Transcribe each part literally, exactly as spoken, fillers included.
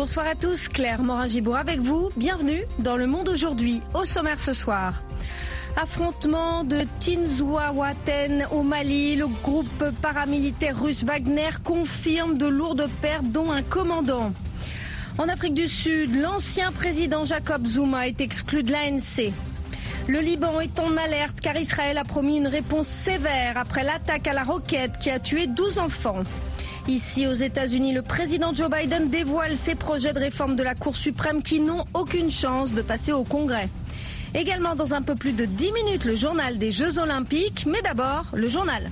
Bonsoir à tous, Claire Morin-Gibour avec vous. Bienvenue dans Le Monde aujourd'hui. Au sommaire ce soir. Affrontement de Tinzouawaten au Mali. Le groupe paramilitaire russe Wagner confirme de lourdes pertes, dont un commandant. En Afrique du Sud, l'ancien président Jacob Zuma est exclu de l'A N C. Le Liban est en alerte car Israël a promis une réponse sévère après l'attaque à la roquette qui a tué douze enfants. Ici aux États-Unis, le président Joe Biden dévoile ses projets de réforme de la Cour suprême qui n'ont aucune chance de passer au Congrès. Également dans un peu plus de dix minutes, le journal des Jeux Olympiques, mais d'abord le journal.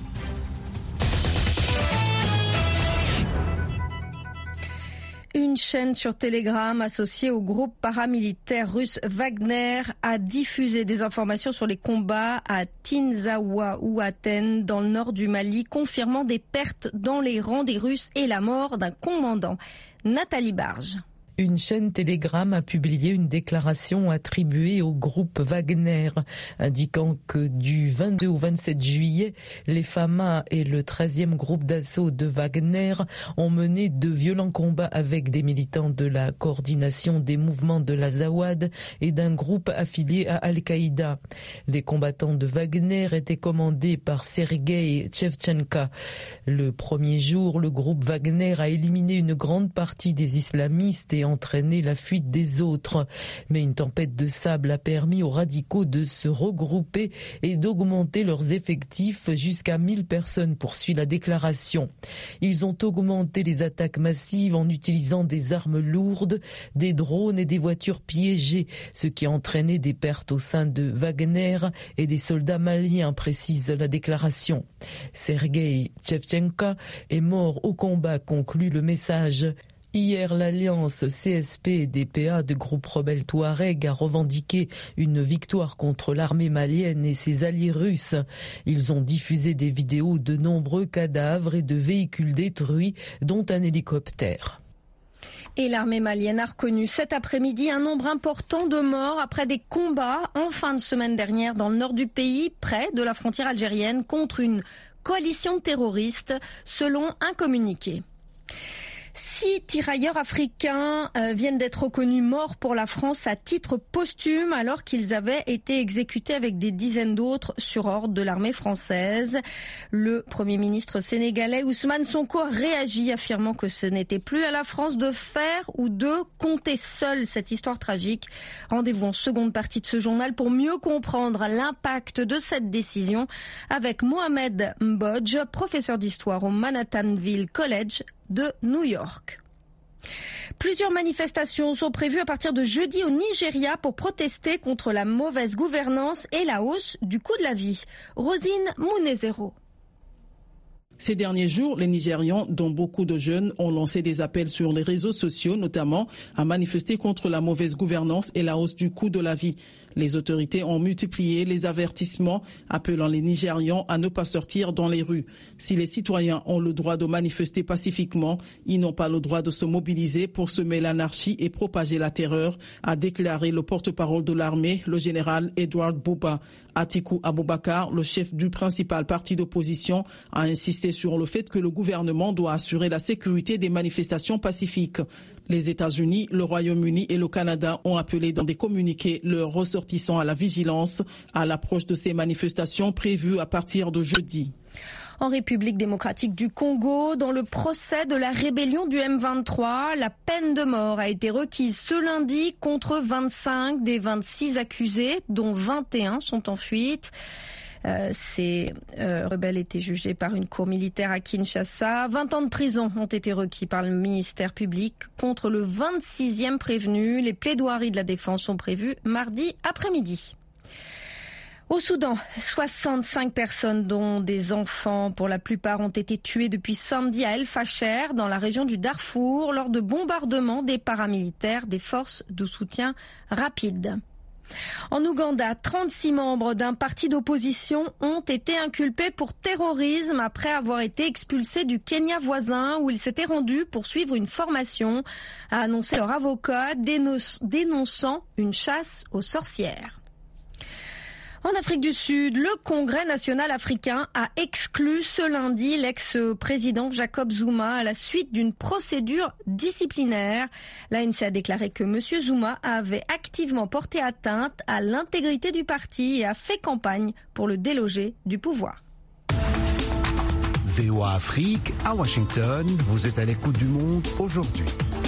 Une chaîne sur Telegram associée au groupe paramilitaire russe Wagner a diffusé des informations sur les combats à Tinzouawaten dans le nord du Mali, confirmant des pertes dans les rangs des Russes et la mort d'un commandant. Nathalie Barge. Une chaîne Telegram a publié une déclaration attribuée au groupe Wagner, indiquant que du vingt-deux au vingt-sept juillet, les Fama et le treizième groupe d'assaut de Wagner ont mené de violents combats avec des militants de la coordination des mouvements de l'Azawad et d'un groupe affilié à Al-Qaïda. Les combattants de Wagner étaient commandés par Sergei Chevchenka. Le premier jour, le groupe Wagner a éliminé une grande partie des islamistes et entraîné la fuite des autres. Mais une tempête de sable a permis aux radicaux de se regrouper et d'augmenter leurs effectifs jusqu'à mille personnes, poursuit la déclaration. Ils ont augmenté les attaques massives en utilisant des armes lourdes, des drones et des voitures piégées, ce qui a entraîné des pertes au sein de Wagner et des soldats maliens, précise la déclaration. Sergei Chevchenka est mort au combat, conclut le message. Hier, l'alliance C S P D P A de groupe rebelle Touareg a revendiqué une victoire contre l'armée malienne et ses alliés russes. Ils ont diffusé des vidéos de nombreux cadavres et de véhicules détruits, dont un hélicoptère. Et l'armée malienne a reconnu cet après-midi un nombre important de morts après des combats en fin de semaine dernière dans le nord du pays, près de la frontière algérienne, contre une coalition terroriste, selon un communiqué. Six tirailleurs africains euh, viennent d'être reconnus morts pour la France à titre posthume alors qu'ils avaient été exécutés avec des dizaines d'autres sur ordre de l'armée française. Le Premier ministre sénégalais Ousmane Sonko a réagi affirmant que ce n'était plus à la France de faire ou de compter seule cette histoire tragique. Rendez-vous en seconde partie de ce journal pour mieux comprendre l'impact de cette décision avec Mohamed Mbodj, professeur d'histoire au Manhattanville College de New York. Plusieurs manifestations sont prévues à partir de jeudi au Nigeria pour protester contre la mauvaise gouvernance et la hausse du coût de la vie. Rosine Mounezero. Ces derniers jours, les Nigérians, dont beaucoup de jeunes, ont lancé des appels sur les réseaux sociaux, notamment à manifester contre la mauvaise gouvernance et la hausse du coût de la vie. Les autorités ont multiplié les avertissements appelant les Nigérians à ne pas sortir dans les rues. Si les citoyens ont le droit de manifester pacifiquement, ils n'ont pas le droit de se mobiliser pour semer l'anarchie et propager la terreur, a déclaré le porte-parole de l'armée, le général Edward Buba. Atiku Abubakar, le chef du principal parti d'opposition, a insisté sur le fait que le gouvernement doit assurer la sécurité des manifestations pacifiques. Les États-Unis, le Royaume-Uni et le Canada ont appelé dans des communiqués leurs ressortissants à la vigilance à l'approche de ces manifestations prévues à partir de jeudi. En République démocratique du Congo, dans le procès de la rébellion du M vingt-trois, la peine de mort a été requise ce lundi contre vingt-cinq des vingt-six accusés, dont vingt et un sont en fuite. Euh, ces euh, rebelles étaient jugés par une cour militaire à Kinshasa. vingt ans de prison ont été requis par le ministère public contre le vingt-sixième prévenu. Les plaidoiries de la défense sont prévues mardi après-midi. Au Soudan, soixante-cinq personnes, dont des enfants pour la plupart, ont été tuées depuis samedi à El Fasher, dans la région du Darfour, lors de bombardements des paramilitaires des forces de soutien rapide. En Ouganda, trente-six membres d'un parti d'opposition ont été inculpés pour terrorisme après avoir été expulsés du Kenya voisin où ils s'étaient rendus pour suivre une formation, a annoncé leur avocat dénonçant une chasse aux sorcières. En Afrique du Sud, le Congrès national africain a exclu ce lundi l'ex-président Jacob Zuma à la suite d'une procédure disciplinaire. L'A N C a déclaré que M. Zuma avait activement porté atteinte à l'intégrité du parti et a fait campagne pour le déloger du pouvoir. V O A Afrique, à Washington, vous êtes à l'écoute du monde aujourd'hui.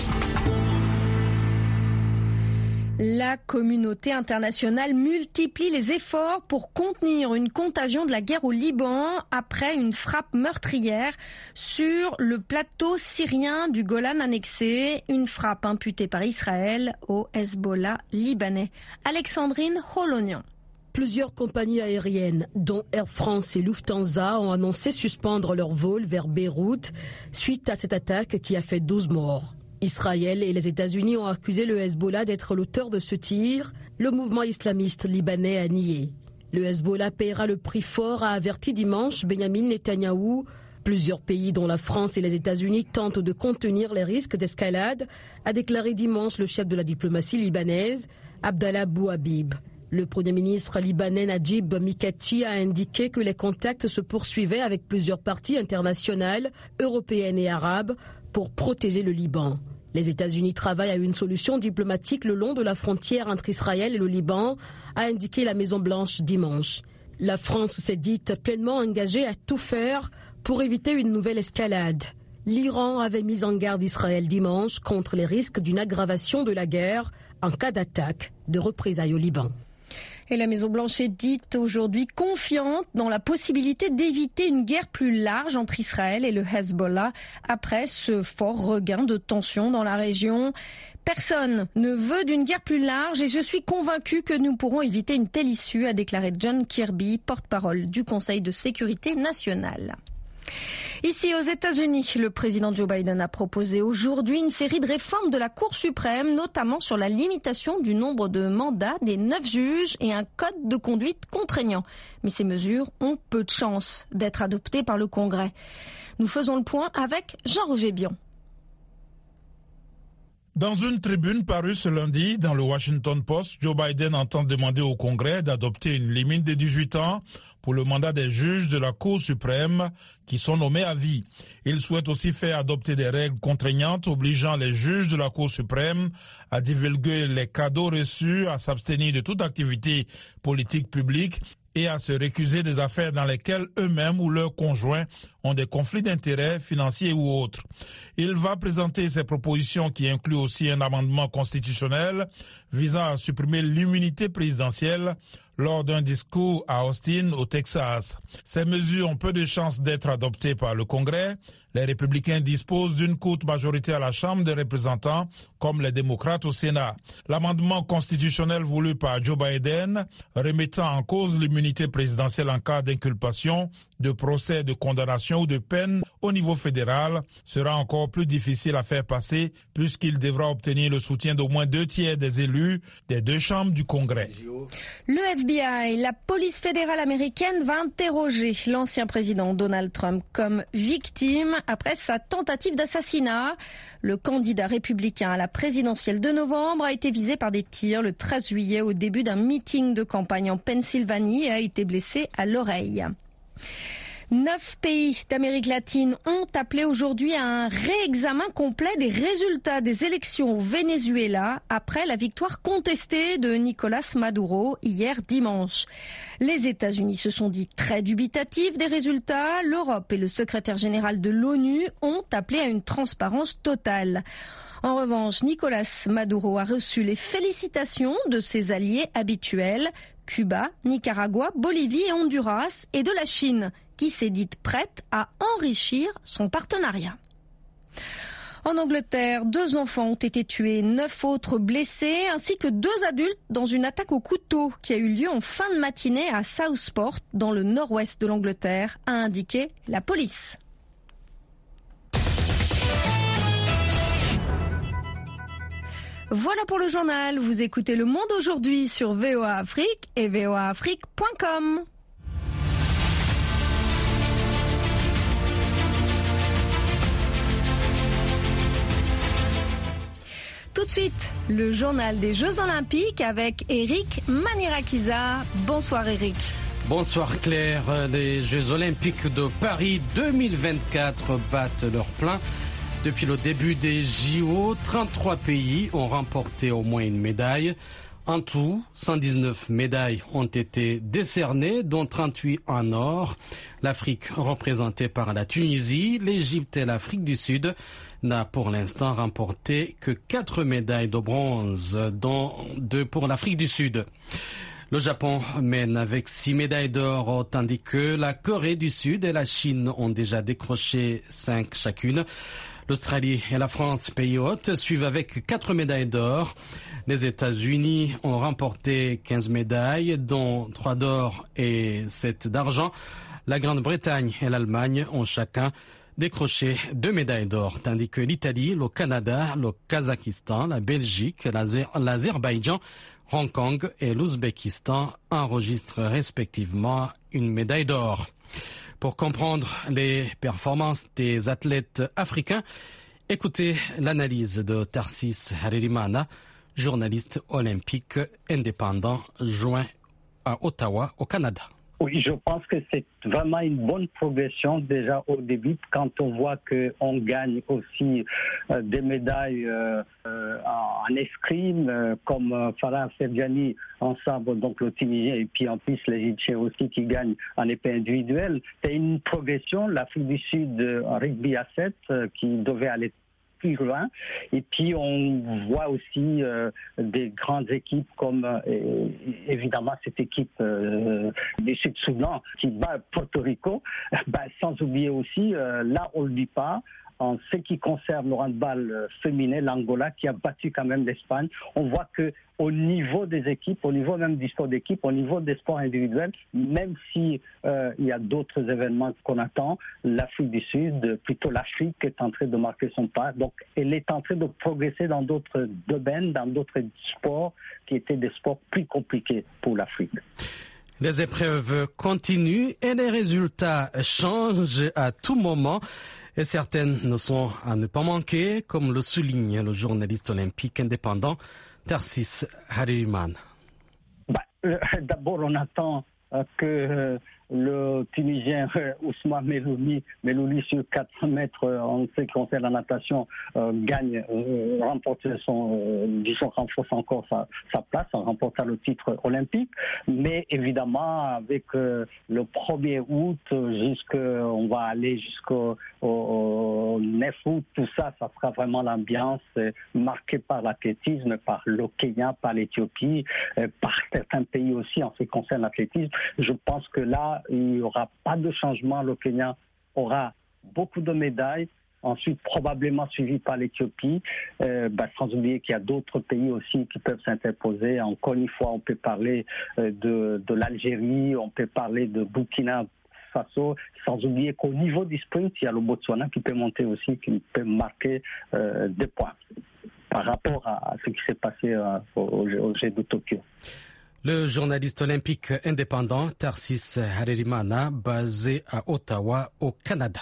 La communauté internationale multiplie les efforts pour contenir une contagion de la guerre au Liban après une frappe meurtrière sur le plateau syrien du Golan annexé, une frappe imputée par Israël au Hezbollah libanais. Alexandrine Holonian. Plusieurs compagnies aériennes, dont Air France et Lufthansa, ont annoncé suspendre leur vol vers Beyrouth suite à cette attaque qui a fait douze morts. Israël et les États-Unis ont accusé le Hezbollah d'être l'auteur de ce tir. Le mouvement islamiste libanais a nié. Le Hezbollah paiera le prix fort, a averti dimanche Benjamin Netanyahou. Plusieurs pays, dont la France et les États-Unis, tentent de contenir les risques d'escalade, a déclaré dimanche le chef de la diplomatie libanaise, Abdallah Bouhabib. Le Premier ministre libanais Najib Mikati a indiqué que les contacts se poursuivaient avec plusieurs parties internationales, européennes et arabes, pour protéger le Liban. Les États-Unis travaillent à une solution diplomatique le long de la frontière entre Israël et le Liban, a indiqué la Maison-Blanche dimanche. La France s'est dite pleinement engagée à tout faire pour éviter une nouvelle escalade. L'Iran avait mis en garde Israël dimanche contre les risques d'une aggravation de la guerre en cas d'attaque de représailles au Liban. Et la Maison-Blanche est dite aujourd'hui confiante dans la possibilité d'éviter une guerre plus large entre Israël et le Hezbollah après ce fort regain de tension dans la région. Personne ne veut d'une guerre plus large et je suis convaincu que nous pourrons éviter une telle issue, a déclaré John Kirby, porte-parole du Conseil de sécurité nationale. Ici aux États-Unis, le président Joe Biden a proposé aujourd'hui une série de réformes de la Cour suprême, notamment sur la limitation du nombre de mandats des neuf juges et un code de conduite contraignant. Mais ces mesures ont peu de chances d'être adoptées par le Congrès. Nous faisons le point avec Jean-Roger Bion. Dans une tribune parue ce lundi dans le Washington Post, Joe Biden entend demander au Congrès d'adopter une limite de dix-huit ans pour le mandat des juges de la Cour suprême qui sont nommés à vie. Il souhaite aussi faire adopter des règles contraignantes obligeant les juges de la Cour suprême à divulguer les cadeaux reçus, à s'abstenir de toute activité politique publique et à se récuser des affaires dans lesquelles eux-mêmes ou leurs conjoints ont des conflits d'intérêts financiers ou autres. Il va présenter ces propositions qui incluent aussi un amendement constitutionnel visant à supprimer l'immunité présidentielle lors d'un discours à Austin, au Texas. Ces mesures ont peu de chances d'être adoptées par le Congrès. Les républicains disposent d'une courte majorité à la Chambre des représentants, comme les démocrates au Sénat. L'amendement constitutionnel voulu par Joe Biden, remettant en cause l'immunité présidentielle en cas d'inculpation, de procès, de condamnation ou de peine au niveau fédéral, sera encore plus difficile à faire passer puisqu'il devra obtenir le soutien d'au moins deux tiers des élus des deux chambres du Congrès. Le F B I, la police fédérale américaine, va interroger l'ancien président Donald Trump comme victime après sa tentative d'assassinat. Le candidat républicain à la présidentielle de novembre a été visé par des tirs le treize juillet au début d'un meeting de campagne en Pennsylvanie et a été blessé à l'oreille. Neuf pays d'Amérique latine ont appelé aujourd'hui à un réexamen complet des résultats des élections au Venezuela après la victoire contestée de Nicolás Maduro hier dimanche. Les États-Unis se sont dit très dubitatifs des résultats. L'Europe et le secrétaire général de l'ONU ont appelé à une transparence totale. En revanche, Nicolás Maduro a reçu les félicitations de ses alliés habituels, Cuba, Nicaragua, Bolivie et Honduras, et de la Chine, qui s'est dite prête à enrichir son partenariat. En Angleterre, deux enfants ont été tués, neuf autres blessés, ainsi que deux adultes dans une attaque au couteau qui a eu lieu en fin de matinée à Southport, dans le nord-ouest de l'Angleterre, a indiqué la police. Voilà pour le journal. Vous écoutez Le Monde aujourd'hui sur V O A Afrique et v o a afrique point com. Tout de suite, le journal des Jeux Olympiques avec Eric Manirakiza. Bonsoir Eric. Bonsoir Claire. Les Jeux Olympiques de Paris deux mille vingt-quatre battent leur plein. Depuis le début des J O, trente-trois pays ont remporté au moins une médaille. En tout, cent dix-neuf médailles ont été décernées, dont trente-huit en or. L'Afrique, représentée par la Tunisie, l'Égypte et l'Afrique du Sud, n'a pour l'instant remporté que quatre médailles de bronze, dont deux pour l'Afrique du Sud. Le Japon mène avec six médailles d'or, tandis que la Corée du Sud et la Chine ont déjà décroché cinq chacune. L'Australie et la France, pays hôtes, suivent avec quatre médailles d'or. Les États-Unis ont remporté quinze médailles, dont trois d'or et sept d'argent. La Grande-Bretagne et l'Allemagne ont chacun décroché deux médailles d'or, tandis que l'Italie, le Canada, le Kazakhstan, la Belgique, l'Azerbaïdjan, Hong Kong et l'Ouzbékistan enregistrent respectivement une médaille d'or. Pour comprendre les performances des athlètes africains, écoutez l'analyse de Tarsis Harerimana, journaliste olympique indépendant joint à Ottawa, au Canada. Oui, je pense que c'est vraiment une bonne progression déjà au début quand on voit qu'on gagne aussi euh, des médailles euh, euh, en escrime euh, comme euh, Farah Ferjani en sabre, donc le Tunisien, et puis en plus l'Égyptien aussi qui gagne en épée individuelle. C'est une progression. L'Afrique du Sud euh, en rugby à sept euh, qui devait aller plus loin. Et puis on voit aussi euh, des grandes équipes comme euh, évidemment cette équipe euh, du Sud-Soudan qui bat Porto Rico, bah, sans oublier aussi, euh, là on ne le dit pas, en ce qui concerne le handball féminin, l'Angola qui a battu quand même l'Espagne. On voit que au niveau des équipes, au niveau même du sport d'équipe, au niveau des sports individuels, même si euh, il y a d'autres événements qu'on attend, l'Afrique du Sud, plutôt l'Afrique est en train de marquer son pas. Donc, elle est en train de progresser dans d'autres domaines, dans d'autres sports qui étaient des sports plus compliqués pour l'Afrique. Les épreuves continuent et les résultats changent à tout moment. Et certaines ne sont à ne pas manquer, comme le souligne le journaliste olympique indépendant Tarsis Harerimana. Bah, euh, d'abord, on attend euh, que euh, le Tunisien euh, Ousmane Melouli, Melouli sur quatre cents mètres euh, en ce qui concerne la natation, euh, gagne, euh, remporte son, euh, disons, renforce encore sa, sa place en remportant le titre olympique. Mais évidemment, avec euh, le premier août, jusqu'on va aller jusqu'au au, au neuf août, tout ça, ça sera vraiment l'ambiance euh, marquée par l'athlétisme, par le Kenya, par l'Éthiopie, euh, par certains pays aussi en ce qui concerne l'athlétisme. Je pense que là, il n'y aura pas de changement. Le Kenya aura beaucoup de médailles. Ensuite, probablement suivi par l'Éthiopie. Euh, bah, sans oublier qu'il y a d'autres pays aussi qui peuvent s'interposer. Encore une fois, on peut parler euh, de, de l'Algérie, on peut parler de Burkina Faso. Sans oublier qu'au niveau du sprint, il y a le Botswana qui peut monter aussi, qui peut marquer euh, des points par rapport à, à ce qui s'est passé euh, au, au Jeux de Tokyo. Le journaliste olympique indépendant Tarsis Harerimana, basé à Ottawa, au Canada.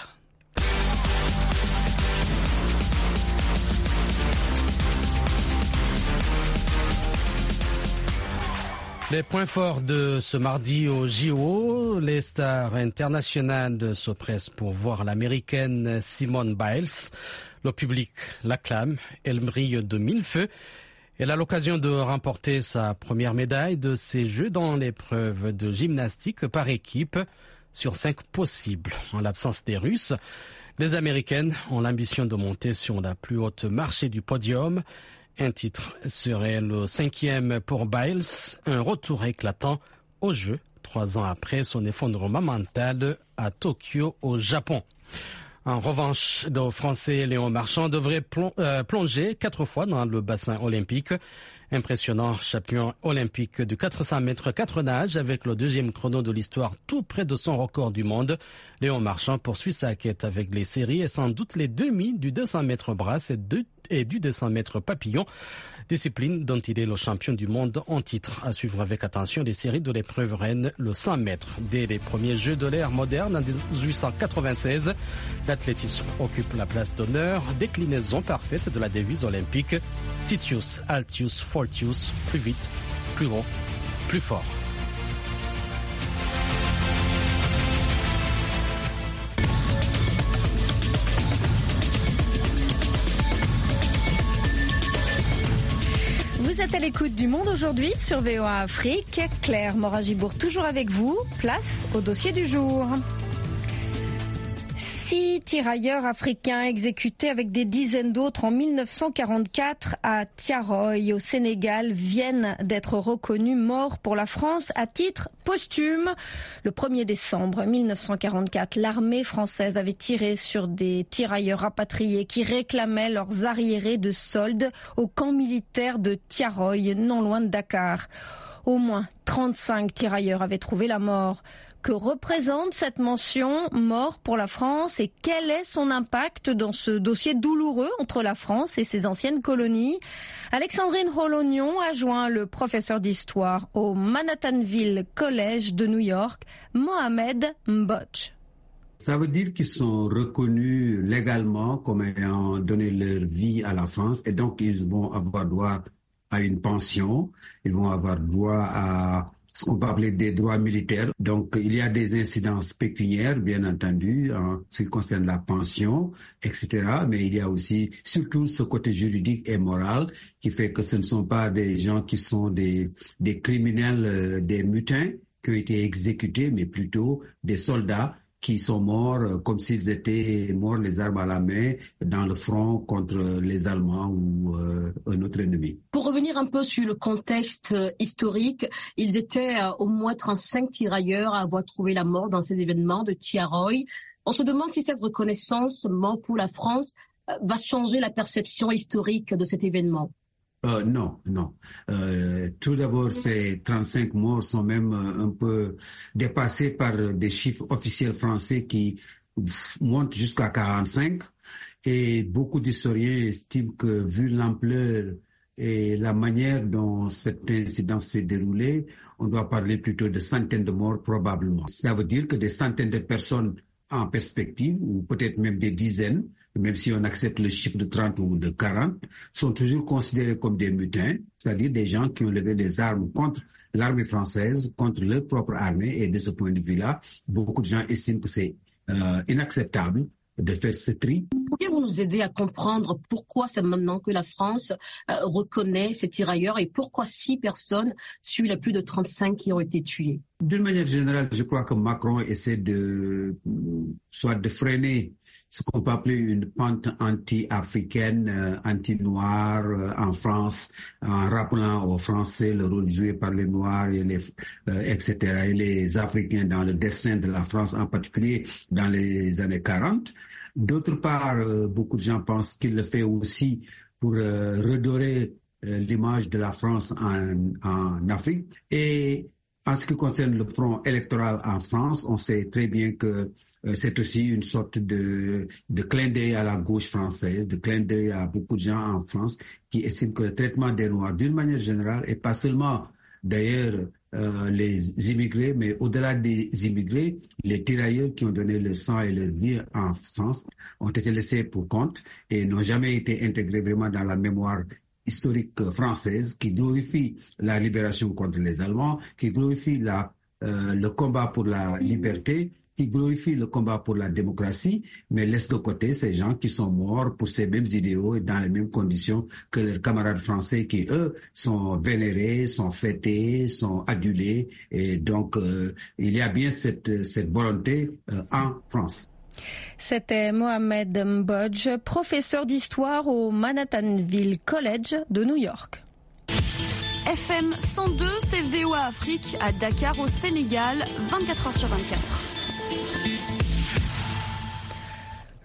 Les points forts de ce mardi au J O, les stars internationales se pressent pour voir l'américaine Simone Biles. Le public l'acclame, elle brille de mille feux. Elle a l'occasion de remporter sa première médaille de ces Jeux dans l'épreuve de gymnastique par équipe sur cinq possibles. En l'absence des Russes, les Américaines ont l'ambition de monter sur la plus haute marche du podium. Un titre serait le cinquième pour Biles, un retour éclatant aux Jeux, trois ans après son effondrement mental à Tokyo, au Japon. En revanche, le Français Léon Marchand devrait plonger quatre fois dans le bassin olympique. Impressionnant champion olympique du quatre cents mètres quatre nages avec le deuxième chrono de l'histoire tout près de son record du monde. Léon Marchand poursuit sa quête avec les séries et sans doute les demi du deux cents mètres brasse et, deux, et du deux cents mètres papillon, discipline dont il est le champion du monde en titre. À suivre avec attention les séries de l'épreuve reine, le cent mètres. Dès les premiers Jeux de l'ère moderne en dix-huit cent quatre-vingt-seize, l'athlétisme occupe la place d'honneur, déclinaison parfaite de la devise olympique Citius, Altius, Fortius, plus vite, plus haut, plus fort. Vous êtes à l'écoute du Monde aujourd'hui sur V O A Afrique. Claire Moragibourg toujours avec vous. Place au dossier du jour. Six tirailleurs africains exécutés avec des dizaines d'autres en mille neuf cent quarante-quatre à Tiaroy au Sénégal viennent d'être reconnus morts pour la France à titre posthume. Le premier décembre mille neuf cent quarante-quatre, l'armée française avait tiré sur des tirailleurs rapatriés qui réclamaient leurs arriérés de solde au camp militaire de Tiaroy, non loin de Dakar. Au moins trente-cinq tirailleurs avaient trouvé la mort. Que représente cette mention mort pour la France et quel est son impact dans ce dossier douloureux entre la France et ses anciennes colonies? Alexandrine Rolognon a joint le professeur d'histoire au Manhattanville College de New York, Mohamed Mbodj. Ça veut dire qu'ils sont reconnus légalement comme ayant donné leur vie à la France et donc ils vont avoir droit à une pension, ils vont avoir droit à ce qu'on peut appeler des droits militaires. Donc, il y a des incidences pécuniaires, bien entendu, en ce qui concerne la pension, et cetera. Mais il y a aussi, surtout, ce côté juridique et moral qui fait que ce ne sont pas des gens qui sont des, des criminels, euh, des mutins qui ont été exécutés, mais plutôt des soldats qui sont morts comme s'ils étaient morts les armes à la main dans le front contre les Allemands ou euh, un autre ennemi. Pour revenir un peu sur le contexte euh, historique, ils étaient euh, au moins trente-cinq tirailleurs à avoir trouvé la mort dans ces événements de Tiaroy. On se demande si cette reconnaissance mort pour la France euh, va changer la perception historique de cet événement. Euh, non, non. Euh, tout d'abord, ces trente-cinq morts sont même euh, un peu dépassés par des chiffres officiels français qui montent jusqu'à quarante-cinq. Et beaucoup d'historiens estiment que, vu l'ampleur et la manière dont cet incident s'est déroulé, on doit parler plutôt de centaines de morts probablement. Ça veut dire que des centaines de personnes en perspective, ou peut-être même des dizaines, même si on accepte le chiffre de trente ou de quarante, sont toujours considérés comme des mutins, c'est-à-dire des gens qui ont levé des armes contre l'armée française, contre leur propre armée. Et de ce point de vue-là, beaucoup de gens estiment que c'est euh, inacceptable de faire ce tri. Pourriez-vous nous aider à comprendre pourquoi c'est maintenant que la France euh, reconnaît ces tirailleurs et pourquoi six personnes sur les plus de trente-cinq qui ont été tuées? D'une manière générale, je crois que Macron essaie de soit de freiner ce qu'on peut appeler une pente anti-africaine, euh, anti-noire euh, en France, en rappelant aux Français le rôle joué par les Noirs et les euh, et cetera et les Africains dans le destin de la France, en particulier dans les années quarante. D'autre part, euh, beaucoup de gens pensent qu'il le fait aussi pour euh, redorer euh, l'image de la France en, en Afrique. Et en ce qui concerne le front électoral en France, on sait très bien que euh, c'est aussi une sorte de, de clin d'œil à la gauche française, de clin d'œil à beaucoup de gens en France qui estiment que le traitement des Noirs, d'une manière générale, et pas seulement d'ailleurs euh, les immigrés, mais au-delà des immigrés, les tirailleurs qui ont donné leur sang et leur vie en France ont été laissés pour compte et n'ont jamais été intégrés vraiment dans la mémoire historique française qui glorifie la libération contre les Allemands, qui glorifie la, euh, le combat pour la liberté, qui glorifie le combat pour la démocratie, mais laisse de côté ces gens qui sont morts pour ces mêmes idéaux et dans les mêmes conditions que leurs camarades français qui, eux, sont vénérés, sont fêtés, sont adulés. Et donc, euh, il y a bien cette, cette volonté euh, en France. C'était Mohamed Mbodj, professeur d'histoire au Manhattanville College de New York. F M cent deux, c'est V O A Afrique à Dakar au Sénégal, vingt-quatre heures sur vingt-quatre.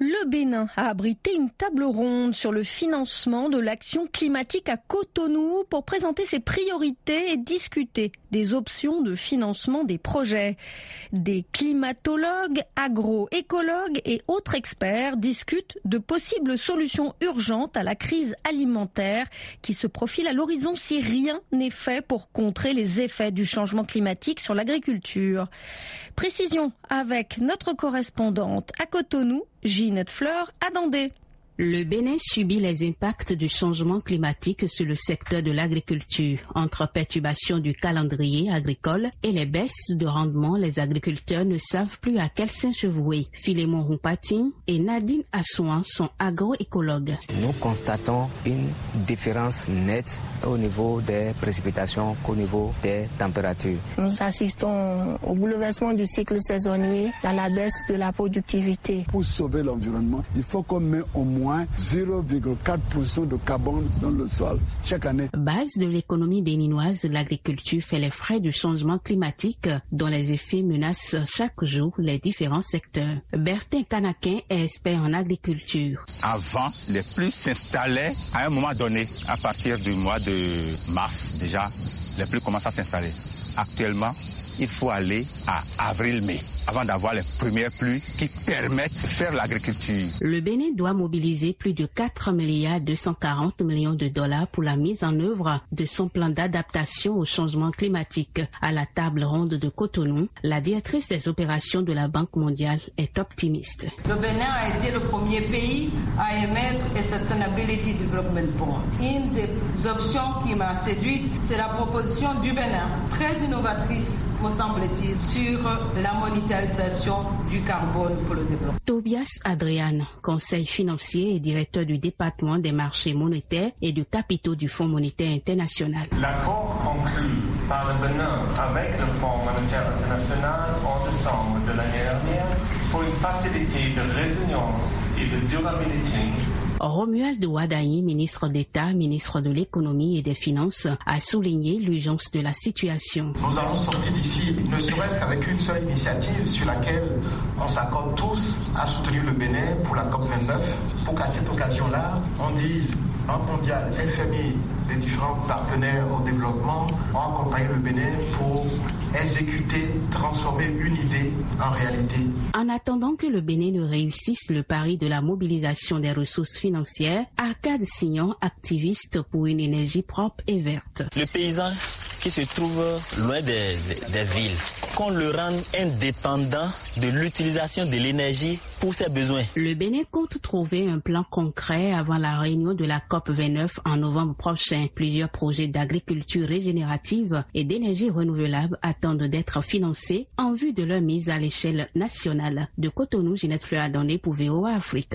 Le Bénin a abrité une table ronde sur le financement de l'action climatique à Cotonou pour présenter ses priorités et discuter des options de financement des projets. Des climatologues, agroécologues et autres experts discutent de possibles solutions urgentes à la crise alimentaire qui se profile à l'horizon si rien n'est fait pour contrer les effets du changement climatique sur l'agriculture. Précision avec notre correspondante à Cotonou, Ginette Fleur à Dandé. Le Bénin subit les impacts du changement climatique sur le secteur de l'agriculture. Entre perturbations du calendrier agricole et les baisses de rendement, les agriculteurs ne savent plus à quel sein se vouer. Philémon Roupatin et Nadine Assouan sont agroécologues. Nous constatons une différence nette au niveau des précipitations qu'au niveau des températures. Nous assistons au bouleversement du cycle saisonnier, à la baisse de la productivité. Pour sauver l'environnement, il faut qu'on mette au moins zéro virgule quatre pour cent de carbone dans le sol chaque année. Base de l'économie béninoise, l'agriculture fait les frais du changement climatique dont les effets menacent chaque jour les différents secteurs. Bertin Kanakin est expert en agriculture. Avant, les pluies s'installaient à un moment donné, à partir du mois de mars déjà, les pluies commencent à s'installer. Actuellement, il faut aller à avril-mai avant d'avoir les premières pluies qui permettent de faire l'agriculture. Le Bénin doit mobiliser plus de quatre milliards deux cent quarante millions de dollars pour la mise en œuvre de son plan d'adaptation au changement climatique. À la table ronde de Cotonou, la directrice des opérations de la Banque mondiale est optimiste. Le Bénin a été le premier pays à émettre un Sustainability Development Bond. Une des options qui m'a séduite, c'est la proposition du Bénin, très innovatrice, me semble-t-il, sur la monétarisation du carbone pour le développement. Tobias Adrian, conseil financier et directeur du département des marchés monétaires et de capitaux du Fonds monétaire international. L'accord conclu par le Bénin avec le Fonds monétaire international en décembre de l'année dernière pour une facilité de résilience et de durabilité. Romuald Ouadaï, ministre d'État, ministre de l'économie et des finances, a souligné l'urgence de la situation. Nous allons sortir d'ici, ne serait-ce qu'avec une seule initiative sur laquelle on s'accorde tous à soutenir le Bénin pour la COP vingt-neuf, pour qu'à cette occasion-là, on dise Banque mondiale, F M I, les différents partenaires au développement ont accompagné le Bénin pour exécuter, transformer une idée en réalité. En attendant que le Bénin ne réussisse le pari de la mobilisation des ressources financières, Arcade Signon, activiste pour une énergie propre et verte. Le paysan qui se trouve loin des, des villes, qu'on le rende indépendant de l'utilisation de l'énergie pour ses besoins. Le Bénin compte trouver un plan concret avant la réunion de la COP vingt-neuf en novembre prochain. Plusieurs projets d'agriculture régénérative et d'énergie renouvelable attendent d'être financés en vue de leur mise à l'échelle nationale. De Cotonou, Ginette Fleur à Dandé pour V O A Afrique.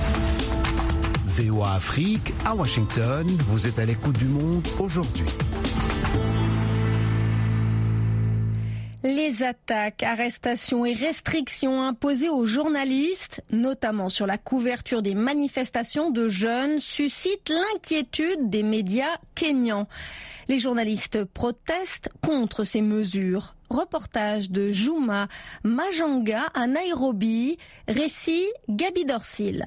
V O A Afrique, à Washington, vous êtes à l'écoute du monde aujourd'hui. Les attaques, arrestations et restrictions imposées aux journalistes, notamment sur la couverture des manifestations de jeunes, suscitent l'inquiétude des médias kényans. Les journalistes protestent contre ces mesures. Reportage de Juma Majanga à Nairobi, récit Gabi Dorsil.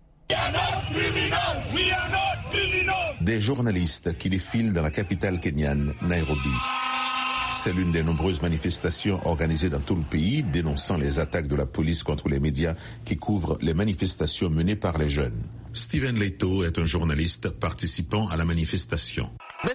Des journalistes qui défilent dans la capitale kenyane, Nairobi. C'est l'une des nombreuses manifestations organisées dans tout le pays dénonçant les attaques de la police contre les médias qui couvrent les manifestations menées par les jeunes. Steven Leto est un journaliste participant à la manifestation.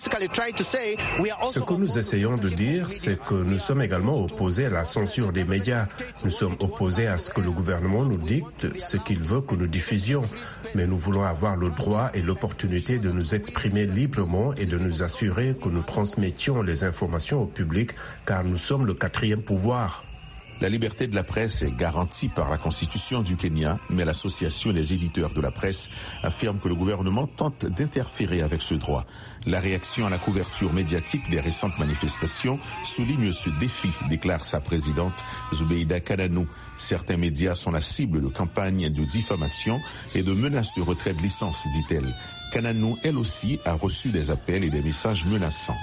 Ce que nous essayons de dire, c'est que nous sommes également opposés à la censure des médias. Nous sommes opposés à ce que le gouvernement nous dicte ce qu'il veut que nous diffusions. Mais nous voulons avoir le droit et l'opportunité de nous exprimer librement et de nous assurer que nous transmettions les informations au public, car nous sommes le quatrième pouvoir. La liberté de la presse est garantie par la Constitution du Kenya, mais l'association des éditeurs de la presse affirme que le gouvernement tente d'interférer avec ce droit. La réaction à la couverture médiatique des récentes manifestations souligne ce défi, déclare sa présidente Zubeida Kananou. Certains médias sont la cible de campagnes de diffamation et de menaces de retrait de licence, dit-elle. Kananou, elle aussi, a reçu des appels et des messages menaçants.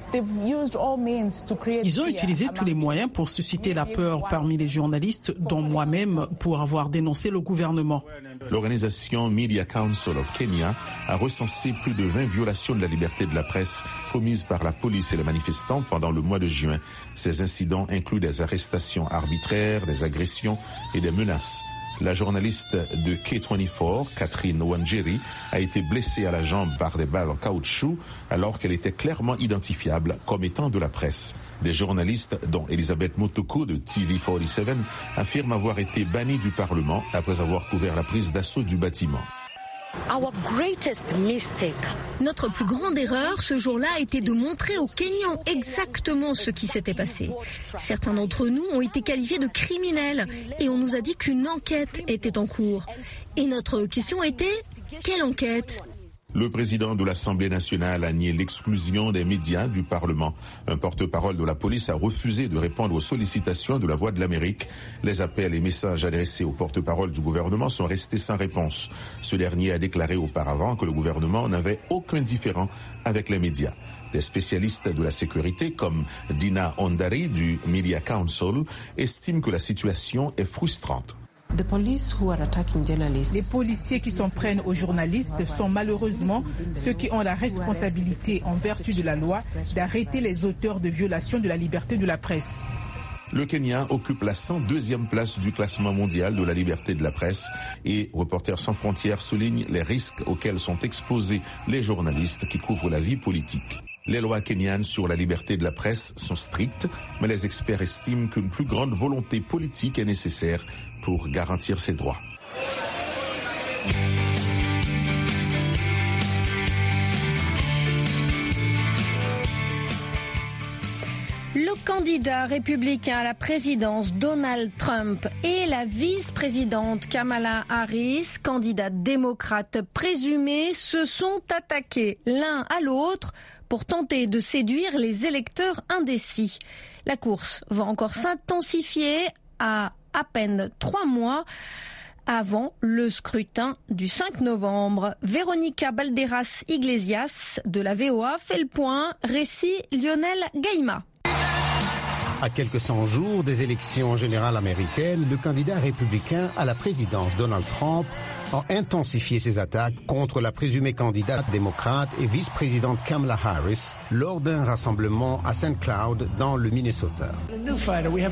Ils ont utilisé tous les moyens pour susciter la peur parmi les journalistes, dont moi-même, pour avoir dénoncé le gouvernement. L'organisation Media Council of Kenya a recensé plus de vingt violations de la liberté de la presse commises par la police et les manifestants pendant le mois de juin. Ces incidents incluent des arrestations arbitraires, des agressions et des menaces. La journaliste de K vingt-quatre, Catherine Wanjeri, a été blessée à la jambe par des balles en caoutchouc alors qu'elle était clairement identifiable comme étant de la presse. Des journalistes, dont Elisabeth Motoko de T V quarante-sept, affirment avoir été bannis du Parlement après avoir couvert la prise d'assaut du bâtiment. Our greatest mistake. Notre plus grande erreur ce jour-là a été de montrer aux Kenyans exactement ce qui s'était passé. Certains d'entre nous ont été qualifiés de criminels et on nous a dit qu'une enquête était en cours. Et notre question était, quelle enquête ? Le président de l'Assemblée nationale a nié l'exclusion des médias du Parlement. Un porte-parole de la police a refusé de répondre aux sollicitations de la Voix de l'Amérique. Les appels et messages adressés au porte-parole du gouvernement sont restés sans réponse. Ce dernier a déclaré auparavant que le gouvernement n'avait aucun différend avec les médias. Des spécialistes de la sécurité comme Dina Ondari du Media Council estiment que la situation est frustrante. Les policiers qui s'en prennent aux journalistes sont malheureusement ceux qui ont la responsabilité, en vertu de la loi, d'arrêter les auteurs de violations de la liberté de la presse. Le Kenya occupe la cent deuxième place du classement mondial de la liberté de la presse et Reporters sans frontières souligne les risques auxquels sont exposés les journalistes qui couvrent la vie politique. Les lois kenyanes sur la liberté de la presse sont strictes, mais les experts estiment qu'une plus grande volonté politique est nécessaire pour garantir ces droits. Le candidat républicain à la présidence Donald Trump et la vice-présidente Kamala Harris, candidate démocrate présumée, se sont attaqués l'un à l'autre pour tenter de séduire les électeurs indécis. La course va encore s'intensifier à à peine trois mois avant le scrutin du cinq novembre. Véronica Balderas Iglesias de la V O A fait le point. Récit Lionel Gaïma. À quelques cent jours des élections générales américaines, le candidat républicain à la présidence Donald Trump a intensifié ses attaques contre la présumée candidate démocrate et vice-présidente Kamala Harris lors d'un rassemblement à Saint Cloud dans le Minnesota. Nous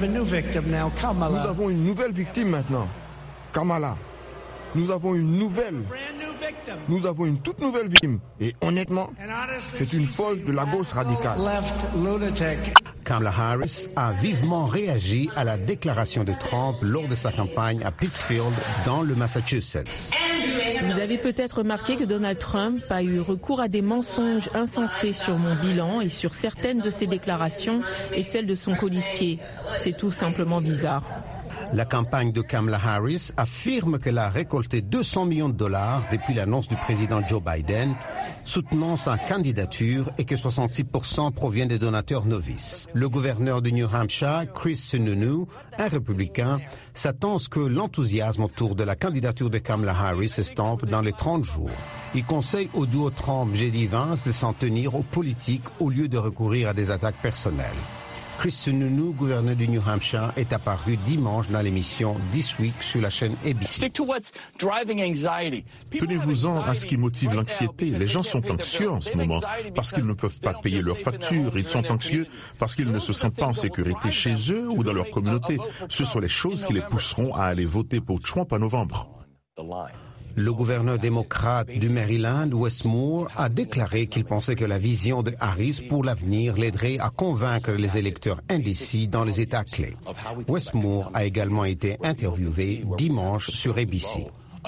avons une nouvelle victime maintenant, Kamala. Nous avons une nouvelle, nous avons une toute nouvelle victime. Et honnêtement, c'est une folle de la gauche radicale. Kamala Harris a vivement réagi à la déclaration de Trump lors de sa campagne à Pittsfield, dans le Massachusetts. Vous avez peut-être remarqué que Donald Trump a eu recours à des mensonges insensés sur mon bilan et sur certaines de ses déclarations et celles de son colistier. C'est tout simplement bizarre. La campagne de Kamala Harris affirme qu'elle a récolté deux cents millions de dollars depuis l'annonce du président Joe Biden, soutenant sa candidature et que soixante-six pour cent provient des donateurs novices. Le gouverneur du New Hampshire, Chris Sununu, un républicain, s'attend à ce que l'enthousiasme autour de la candidature de Kamala Harris s'estompe dans les trente jours. Il conseille au duo Trump-J D Vance de s'en tenir aux politiques au lieu de recourir à des attaques personnelles. Chris Sununu, gouverneur du New Hampshire, est apparu dimanche dans l'émission This Week sur la chaîne A B C. Tenez-vous-en à ce qui motive l'anxiété. Les gens sont anxieux en ce moment parce qu'ils ne peuvent pas payer leurs factures. Ils sont anxieux parce qu'ils ne se sentent pas en sécurité chez eux ou dans leur communauté. Ce sont les choses qui les pousseront à aller voter pour Trump en novembre. Le gouverneur démocrate du Maryland, Wes Moore, a déclaré qu'il pensait que la vision de Harris pour l'avenir l'aiderait à convaincre les électeurs indécis dans les États clés. Wes Moore a également été interviewé dimanche sur A B C.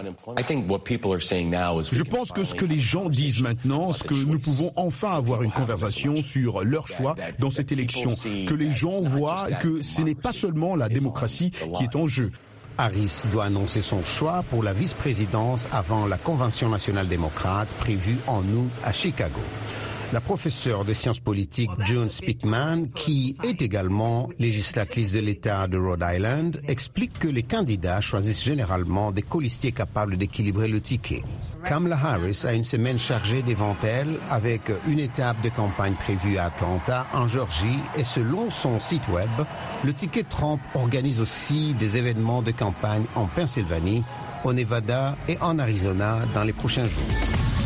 Je pense que ce que les gens disent maintenant, c'est que nous pouvons enfin avoir une conversation sur leur choix dans cette élection, que les gens voient que ce n'est pas seulement la démocratie qui est en jeu. Harris doit annoncer son choix pour la vice-présidence avant la Convention nationale démocrate prévue en août à Chicago. La professeure de sciences politiques June Speakman, qui est également législatrice de l'État de Rhode Island, explique que les candidats choisissent généralement des colistiers capables d'équilibrer le ticket. Kamala Harris a une semaine chargée devant elle avec une étape de campagne prévue à Atlanta, en Géorgie, et selon son site web, le ticket Trump organise aussi des événements de campagne en Pennsylvanie, au Nevada et en Arizona dans les prochains jours.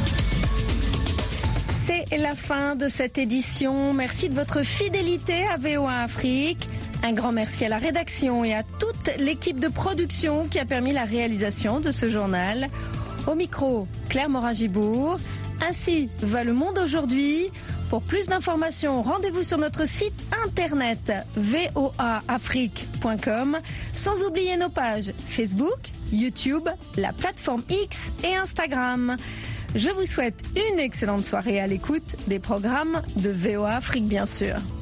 C'est la fin de cette édition. Merci de votre fidélité à V O A Afrique. Un grand merci à la rédaction et à toute l'équipe de production qui a permis la réalisation de ce journal. Au micro, Claire Morin-Gibourg. Ainsi va le monde aujourd'hui. Pour plus d'informations, rendez-vous sur notre site internet v o a afrique point com, sans oublier nos pages Facebook, YouTube, la plateforme X et Instagram. Je vous souhaite une excellente soirée à l'écoute des programmes de V O A Afrique, bien sûr.